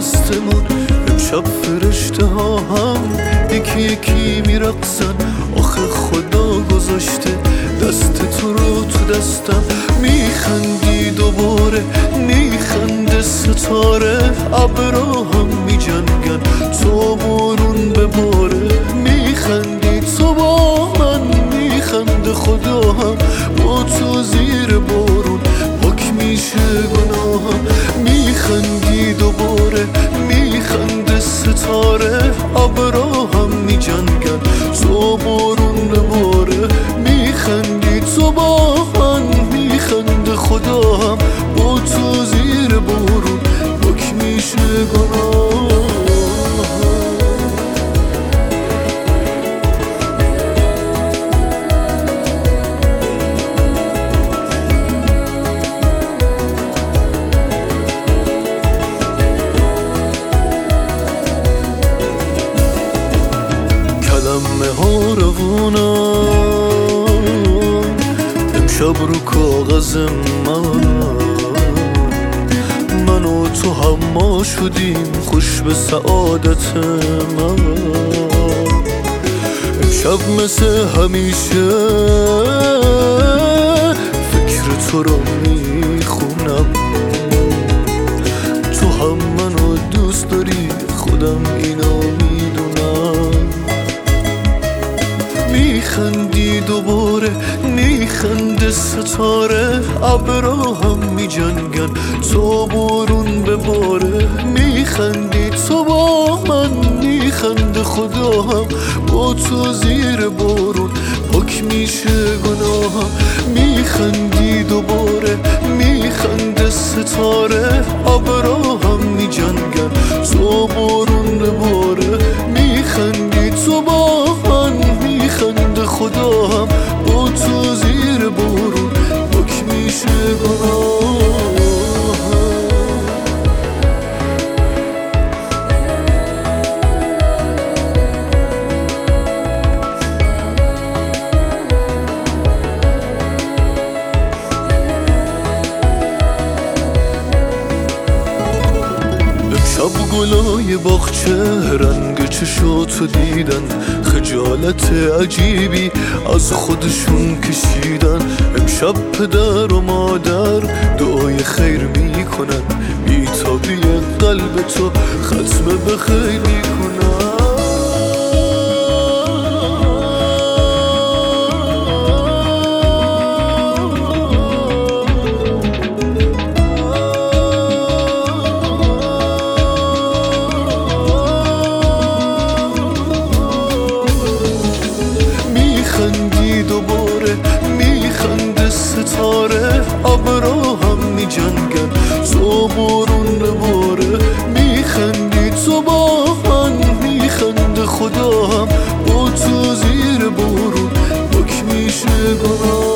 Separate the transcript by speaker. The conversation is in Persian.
Speaker 1: دستمون. امشب فرشته ها هم یکی یکی میرقصن. آخه خدا گذاشته دست تو رو تو دستم. میخندی دوباره میخنده ستاره، ابرا هم میجنگن تو بارون بباره. میخندی تو با من میخنده خدا هم با تو زیر بارون پاک میشه گناهم. میخندی دوباره میخنده ستاره، ابرا هم میجنگن تو بارون بباره. میخندی تو با من میخنده خدا هم با تو زیر بارون پاک میشه گناهم. کلمه ها روونم امشب رو کاغذ من و تو هم شدیم خوش به سعادت من. امشب مثل همیشه فکر تو رو میخونم. تو هم منو دوست داری خودم اینو میدونم. میخندی دوباره میخنده ستاره، ابرا هم میجنگن تو بارون بباره. میخندی تو با من میخنده خدا هم با تو زیر بارون پاک میشه گناهم. میخندی دوباره میخنده ستاره، ابرا هم میجنگن تو بارون بباره. میخندی تو با من میخنده خدا هم با تو زیر بارون پاک میشه گناهم. امشب گلای باغچه رنگ چشاتو دیدن، خجالت عجیبی از خودشون کشیدن. امشب پدر و مادر دعای خیر میکنن، بیتابی قلب تو ختم به خیر میکنن. میخندی دوباره میخنده ستاره، ابرا هم میجنگن تو بارون بباره. میخندی تو با من میخنده خدا هم با تو زیر بارون پاک میشه گناهم.